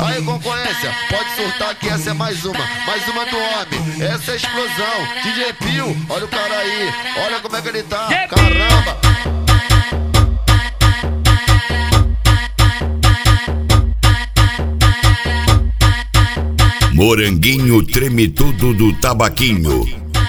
Aí concorrência, pode surtar que essa é mais uma do homem. Essa é a explosão. DJ Pio, olha o cara aí, olha como é que ele tá. Caramba! Moranguinho treme tudo do tabaquinho.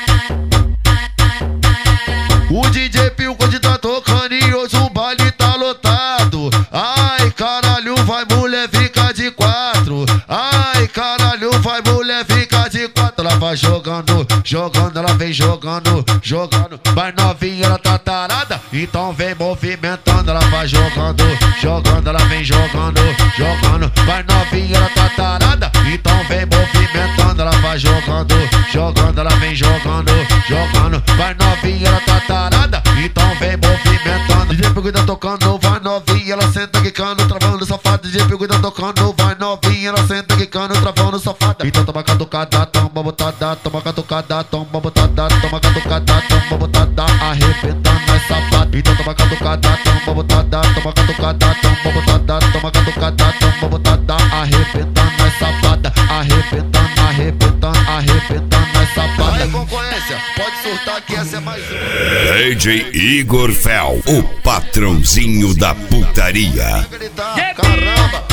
O DJ Pio quando tá tocando e hoje o baile tá lotado. Ai caralho, vai mulher, fica de quatro. Ai caralho, vai mulher, fica de quatro. Ela vai jogando, ela vem jogando. Vai novinha, ela tá tarada, então vem movimentando. Ela vai jogando, ela vem jogando. Vai novinha, ela tá tarada, então vem movimentando. Ela vai jogando, ela vem jogando. Vai novinha, ela tá tarada, então vem movimentando. DJ Pio tá tocando, vai novinha, ela senta quicando, travando safado. DJ Pio tá tocando, vai novinha, ela senta quicando, travando safada. Então toma catucada, toma botada, toma catucada, toma botada, toma catucada, toma botada, arrebentando as safadas. Então toma catucada, toma botada, toma catucada, toma botada, toma catucada, toma botada, arrebentando as safadas, arrebentando as safadas. Aí concorrência, pode surtar que essa é mais uma. DJ Igor Fel, o patrãozinho da putaria. Caramba!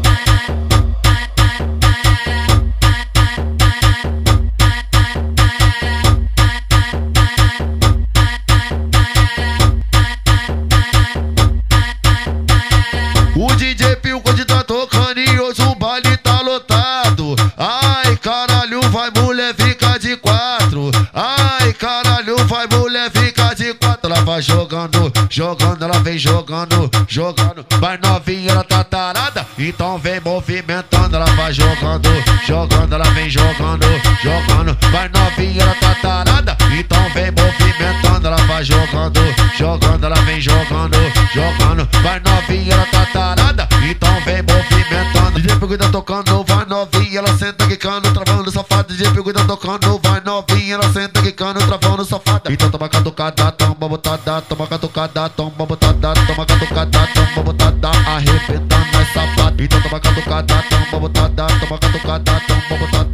O DJ Pio quando tá tocando e hoje o baile tá lotado. Ai caralho, vai mulher, fica de quatro. Ai caralho, vai mulher, fica de quatro. Ela vai jogando, ela vem jogando. Vai novinha, ela tá tarada, então vem movimentando. Ela vai jogando, ela vem jogando. Vai novinha, ela tá tarada, então vem movimentando. Ela vai jogando, ela vem jogando. Vai novinha, ela tá tarada, então vem movimentando. DJ Pio tá tocando, vai novinha, ela senta quicando, travando safado. DJ Pio tá tocando, vai novinha, ela senta quicando, travando safada. Então toma catucada, toma botada, toma catucada, toma botada, toma catucada, toma botada, arrebentando as safadas. Então toma catucada, toma botada, toma catucada, toma botada.